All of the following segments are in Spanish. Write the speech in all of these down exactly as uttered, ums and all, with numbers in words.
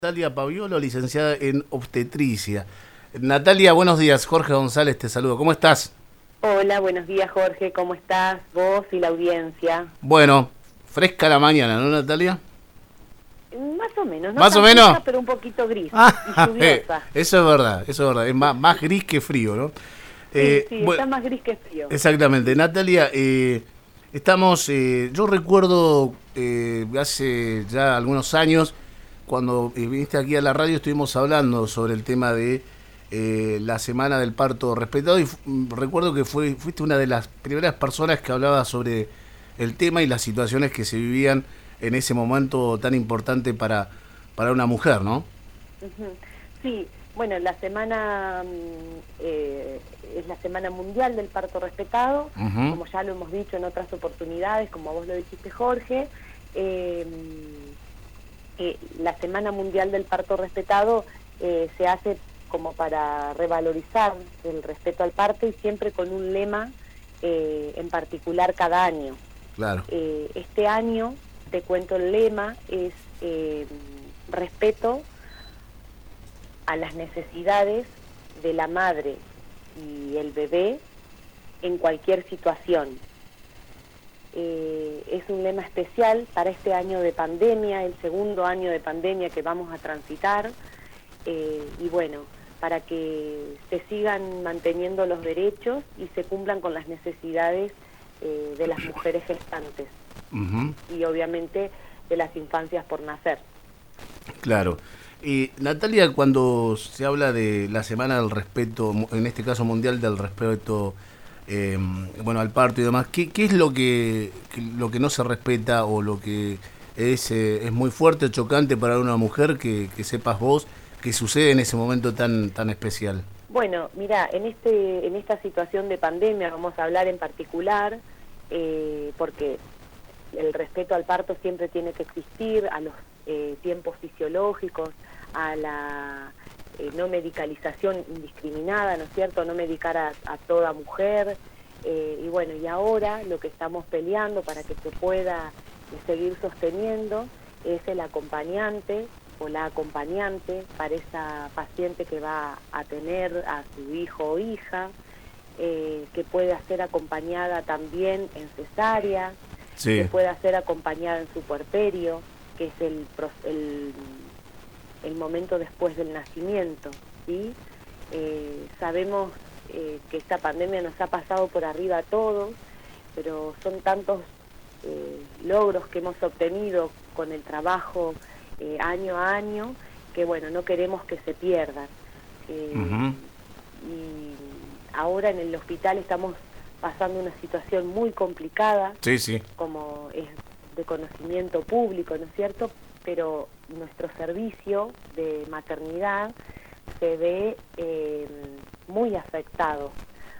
Natalia Paviolo, licenciada en obstetricia. Natalia, buenos días. Jorge González te saludo. ¿Cómo estás? Hola, buenos días, Jorge. ¿Cómo estás? Vos y la audiencia. Bueno, fresca la mañana, ¿no, Natalia? Más o menos, no ¿Más tan o menos? fresca, pero un poquito gris y Ah, eh, lluviosa. eso es verdad, eso es verdad. Es más, más gris que frío, ¿no? Sí, Eh, sí, bueno, está más gris que frío. exactamente. Natalia, eh, estamos, eh, yo recuerdo eh, hace ya algunos años, cuando eh, viniste aquí a la radio, estuvimos hablando sobre el tema de eh, la semana del parto respetado y mm, recuerdo que fue, fuiste una de las primeras personas que hablaba sobre el tema y las situaciones que se vivían en ese momento tan importante para, para una mujer, ¿no? Ujú. Sí, bueno, la semana mm, eh, es la Semana Mundial del Parto Respetado, Uh-huh. como ya lo hemos dicho en otras oportunidades, como vos lo dijiste, Jorge. Eh, eh, la Semana Mundial del Parto Respetado eh, se hace como para revalorizar el respeto al parto y siempre con un lema eh, en particular cada año. Claro. Eh, este año, te cuento el lema, es eh, respeto a las necesidades de la madre y el bebé en cualquier situación. Eh, es un lema especial para este año de pandemia, el segundo año de pandemia que vamos a transitar, eh, y bueno, para que se sigan manteniendo los derechos y se cumplan con las necesidades eh, de las mujeres gestantes Uh-huh. y obviamente de las infancias por nacer. Claro. Y Natalia, cuando se habla de la Semana del Respeto, en este caso mundial del respeto, eh, bueno, al parto y demás, ¿qué, qué es lo que, que lo que no se respeta o lo que es eh, es muy fuerte, chocante para una mujer que, que sepas vos que sucede en ese momento tan tan especial? Bueno, mira, en este en esta situación de pandemia vamos a hablar en particular eh, porque el respeto al parto siempre tiene que existir, a los eh, tiempos fisiológicos, a la eh, no medicalización indiscriminada, ¿no es cierto?, no medicar a, a toda mujer, eh, y bueno, y ahora lo que estamos peleando para que se pueda eh, seguir sosteniendo es el acompañante o la acompañante para esa paciente que va a tener a su hijo o hija, eh, que pueda ser acompañada también en cesárea, Sí. que pueda ser acompañada en su puerperio, que es el, el, el momento después del nacimiento, ¿sí? Eh, sabemos eh, que esta pandemia nos ha pasado por arriba a todos, pero son tantos eh, logros que hemos obtenido con el trabajo eh, año a año, que bueno, no queremos que se pierdan. Eh, Uh-huh. Y ahora en el hospital estamos pasando una situación muy complicada, Sí, sí. como es de conocimiento público, ¿no es cierto? Pero nuestro servicio de maternidad se ve eh, muy afectado,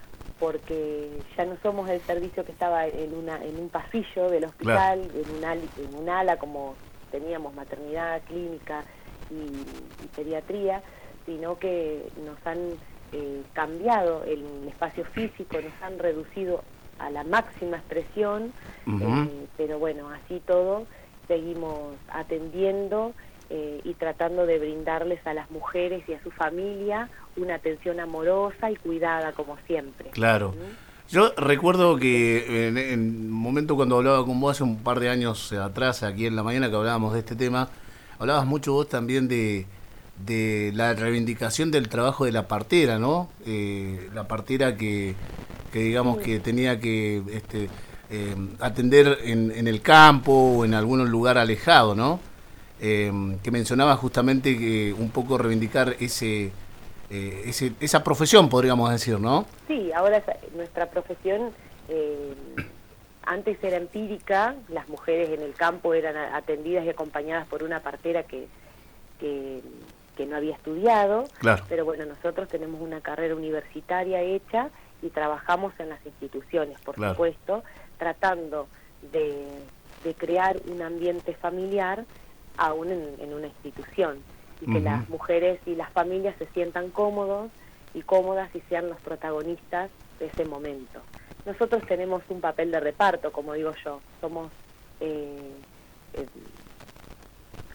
porque ya no somos el servicio que estaba en una en un pasillo del hospital, claro, en, una, en un ala como teníamos maternidad, clínica y, y pediatría, sino que nos han eh, cambiado el espacio físico, nos han reducido a la máxima expresión, uh-huh. eh, pero bueno, así todo seguimos atendiendo eh, y tratando de brindarles a las mujeres y a su familia una atención amorosa y cuidada como siempre. Claro. ¿Sí? Yo recuerdo que en, en un momento cuando hablaba con vos hace un par de años atrás, aquí en la mañana que hablábamos de este tema, hablabas mucho vos también de, de la reivindicación del trabajo de la partera, ¿no? Eh, la partera que, que digamos sí. que tenía que este, eh, atender en, en el campo o en algún lugar alejado, ¿no? Eh, que mencionaba justamente que un poco reivindicar ese, eh, ese esa profesión, podríamos decir, ¿no? Sí, ahora es, nuestra profesión eh, antes era empírica, las mujeres en el campo eran atendidas y acompañadas por una partera que, que, que no había estudiado, claro. Pero bueno, nosotros tenemos una carrera universitaria hecha y trabajamos en las instituciones, por claro. supuesto, tratando de, de crear un ambiente familiar aún en, en una institución, y que uh-huh. las mujeres y las familias se sientan cómodos y cómodas y sean los protagonistas de ese momento. Nosotros tenemos un papel de reparto, como digo yo, somos eh, eh,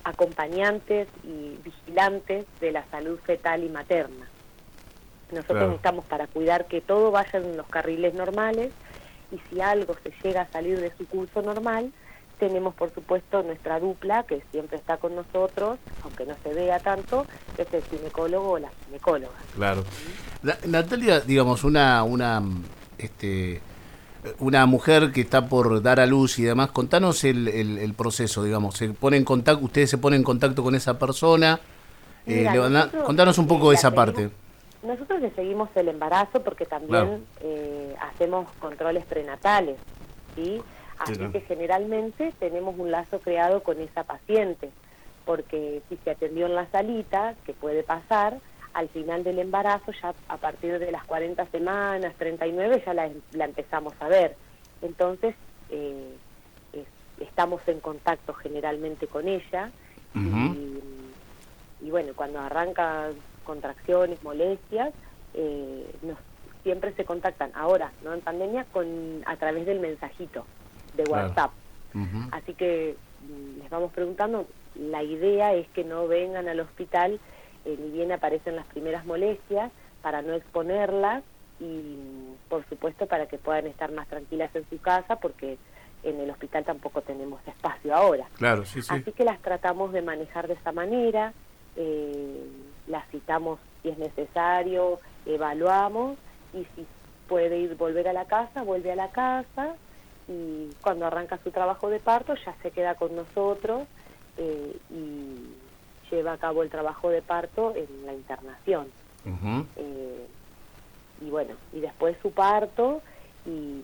acompañantes y vigilantes de la salud fetal y materna. Nosotros Claro. estamos para cuidar que todo vaya en los carriles normales, y si algo se llega a salir de su curso normal, tenemos por supuesto nuestra dupla, que siempre está con nosotros, aunque no se vea tanto, que es el ginecólogo o la ginecóloga. Claro. Na- Natalia, digamos, una, una, este, una mujer que está por dar a luz y demás, contanos el, el, el proceso, digamos, se pone en contacto, ustedes se ponen en contacto con esa persona, eh, Mira, le van a- nosotros, contanos un poco eh, de la esa seguimos- parte. Nosotros le seguimos el embarazo porque también Claro. eh, hacemos controles prenatales, ¿sí? Así Sí, claro. que generalmente tenemos un lazo creado con esa paciente, porque si se atendió en la salita, que puede pasar, al final del embarazo, ya a partir de las cuarenta semanas, treinta y nueve, ya la, la empezamos a ver. Entonces, eh, es- estamos en contacto generalmente con ella, Ujú. y, y bueno, cuando arranca contracciones, molestias, eh, nos, siempre se contactan, ahora, no en pandemia, con a través del mensajito de Claro. WhatsApp. Ujú. Así que mm, les vamos preguntando, la idea es que no vengan al hospital eh, ni bien aparecen las primeras molestias, para no exponerlas y, por supuesto, para que puedan estar más tranquilas en su casa, porque en el hospital tampoco tenemos espacio ahora. Claro, sí, sí. Así que las tratamos de manejar de esa manera, eh, las citamos si es necesario, evaluamos, y si puede ir volver a la casa, vuelve a la casa, y cuando arranca su trabajo de parto ya se queda con nosotros eh, y lleva a cabo el trabajo de parto en la internación. Ujú. Eh, y bueno, y después su parto y,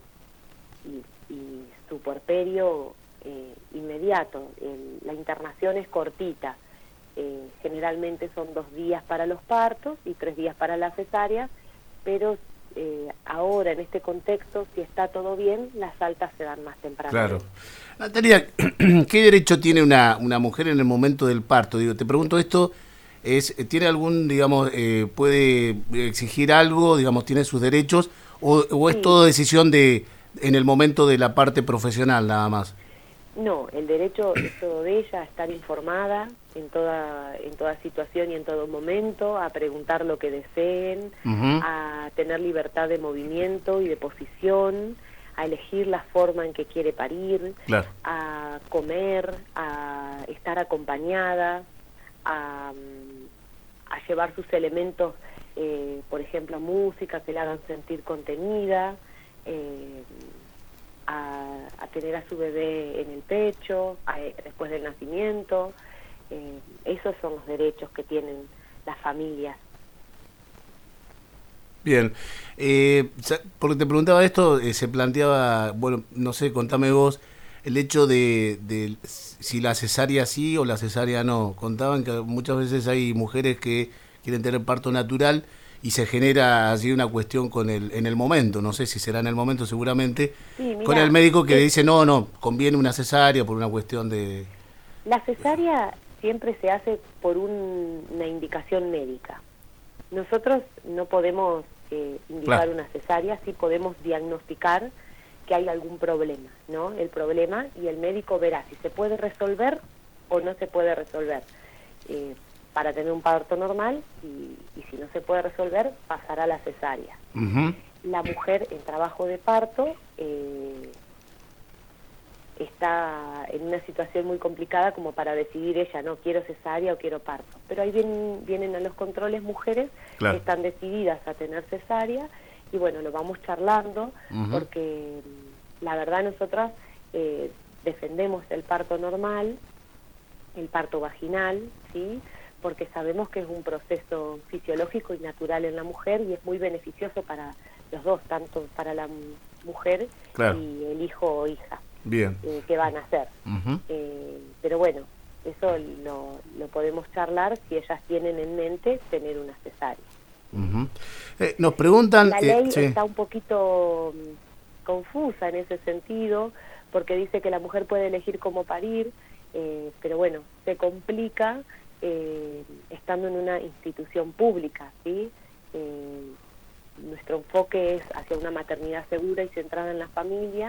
y, y su puerperio eh, inmediato. El- la internación es cortita, eh, generalmente son dos días para los partos y tres días para la cesárea, pero eh, ahora en este contexto, si está todo bien, las altas se dan más temprano. Claro. Natalia, ¿qué derecho tiene una, una mujer en el momento del parto? Digo, te pregunto esto, es, ¿tiene algún, digamos, eh, puede exigir algo, digamos, tiene sus derechos, o, o es Sí. todo decisión de, en el momento de la parte profesional nada más? No, el derecho es todo de ella, a estar informada en toda, en toda situación y en todo momento, a preguntar lo que deseen, Ujú. a tener libertad de movimiento y de posición, a elegir la forma en que quiere parir, Claro. a comer, a estar acompañada, a, mm, a llevar sus elementos, eh, por ejemplo, música que la hagan sentir contenida, eh, a, a tener a su bebé en el pecho, a- después del nacimiento. Eh, esos son los derechos que tienen las familias. Bien, eh, sa- porque te preguntaba esto, eh, se planteaba, bueno, no sé, contame vos, el hecho de, de si la cesárea sí o la cesárea no. Contaban que muchas veces hay mujeres que quieren tener parto natural y se genera así una cuestión con el en el momento, no sé si será en el momento seguramente, Sí, con mira, el médico que es- le dice, no, no, conviene una cesárea por una cuestión de... la cesárea siempre se hace por un- una indicación médica. Nosotros no podemos eh, indicar Claro. una cesárea, sí podemos diagnosticar que hay algún problema, ¿no? El problema, y el médico verá si se puede resolver o no se puede resolver eh, para tener un parto normal, y, y si no se puede resolver, pasará a la cesárea. Ujú. La mujer en trabajo de parto eh, está en una situación muy complicada como para decidir ella, no, quiero cesárea o quiero parto. Pero ahí vienen, vienen a los controles mujeres Claro. que están decididas a tener cesárea, y bueno, lo vamos charlando, Ujú. porque mm, la verdad nosotras eh, defendemos el parto normal, el parto vaginal, ¿sí? Porque sabemos que es un proceso fisiológico y natural en la mujer, y es muy beneficioso para los dos, tanto para la m- mujer Claro. y el hijo o hija Bien. eh, que van a hacer. Ujú. Eh, pero bueno, eso lo, lo podemos charlar si ellas tienen en mente tener una cesárea. Ujú. Eh, nos preguntan... La eh, ley sí. está un poquito mm, confusa en ese sentido, porque dice que la mujer puede elegir cómo parir, eh, pero bueno, se complica eh, estando en una institución pública, ¿sí? Eh, nuestro enfoque es hacia una maternidad segura y centrada en la familia,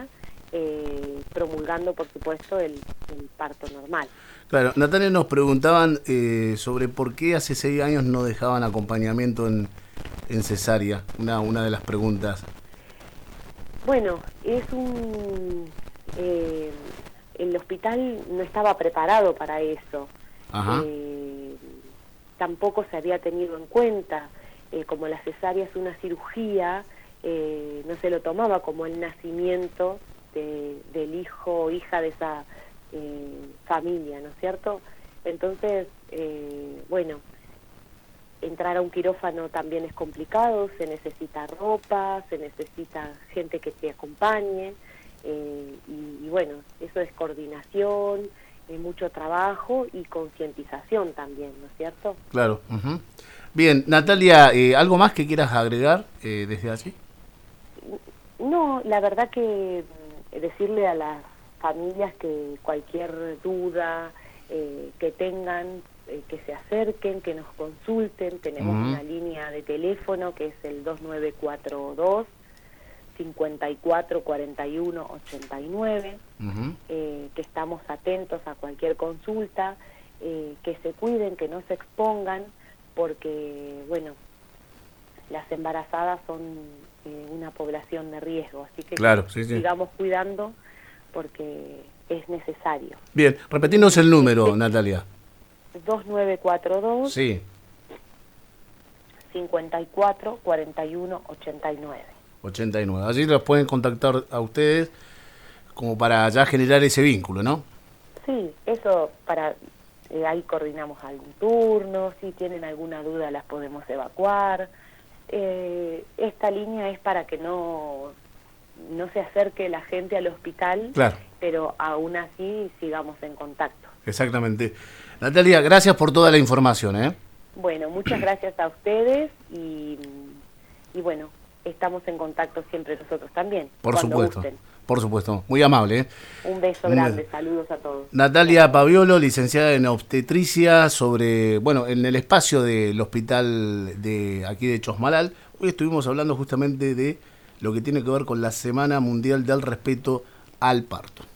eh, promulgando, por supuesto, el, el parto normal. Claro, Natalia, nos preguntaban eh, sobre por qué hace seis años no dejaban acompañamiento en, en cesárea, una, una de las preguntas. Bueno, es un... Eh, el hospital no estaba preparado para eso. Ajá. Eh, tampoco se había tenido en cuenta, eh, como la cesárea es una cirugía, eh, no se lo tomaba como el nacimiento de, del hijo o hija de esa eh, familia, ¿no es cierto? Entonces, eh, bueno, entrar a un quirófano también es complicado, se necesita ropa, se necesita gente que te acompañe, eh, y, y bueno, eso es coordinación, eh, mucho trabajo y concientización también, ¿no es cierto? Claro. Uh-huh. Bien, Natalia, eh, ¿algo más que quieras agregar eh, desde allí? No, la verdad que decirle a las familias que cualquier duda eh, que tengan, eh, que se acerquen, que nos consulten. Tenemos uh-huh. una línea de teléfono que es el dos nueve cuatro dos, cinco cuatro cuatro uno, ocho nueve, uh-huh. eh, que estamos atentos a cualquier consulta, eh, que se cuiden, que no se expongan, porque, bueno, las embarazadas son eh, una población de riesgo, así que claro, sí, sí. sigamos cuidando porque es necesario. Bien, repetimos el número, sí. Natalia. dos nueve cuatro dos, sí. cinco cuatro cuatro uno, ocho nueve. ochenta y nueve. Allí los pueden contactar a ustedes como para ya generar ese vínculo, ¿no? Sí, eso para... Eh, ahí coordinamos algún turno, si tienen alguna duda las podemos evacuar. Eh, esta línea es para que no, no se acerque la gente al hospital, claro. pero aún así sigamos en contacto. Exactamente. Natalia, gracias por toda la información, ¿eh? Bueno, muchas gracias a ustedes y, y bueno, estamos en contacto siempre nosotros también. Por supuesto, gusten. Por supuesto, muy amable, ¿eh? Un beso grande, Un... saludos a todos. Natalia Paviolo, licenciada en obstetricia, sobre, bueno, en el espacio del hospital de aquí de Chosmalal. Hoy estuvimos hablando justamente de lo que tiene que ver con la Semana Mundial del Respeto al Parto.